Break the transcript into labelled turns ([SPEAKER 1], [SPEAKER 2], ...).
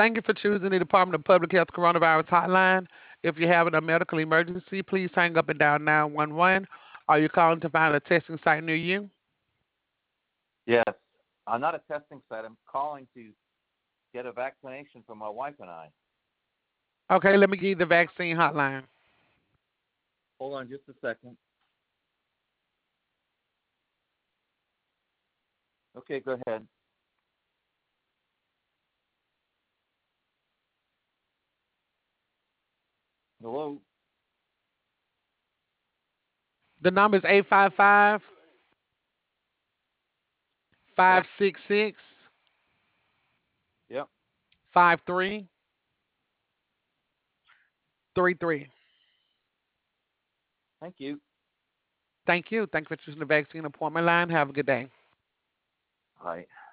[SPEAKER 1] Thank you for choosing the Department of Public Health Coronavirus Hotline. If you're having a medical emergency, please hang up and dial 911. Are you calling to find a testing site near you?
[SPEAKER 2] Yes. I'm not a testing site. I'm calling to get a vaccination for my wife and I.
[SPEAKER 1] Okay, let me give you the vaccine hotline.
[SPEAKER 2] Hold on just a second. Okay, go ahead. Hello?
[SPEAKER 1] The number is 855
[SPEAKER 2] Yep.
[SPEAKER 1] 566
[SPEAKER 2] Yep.
[SPEAKER 1] 5333.
[SPEAKER 2] Thank you.
[SPEAKER 1] Thank you. Thank you for choosing the vaccine appointment line. Have a good day.
[SPEAKER 2] Bye.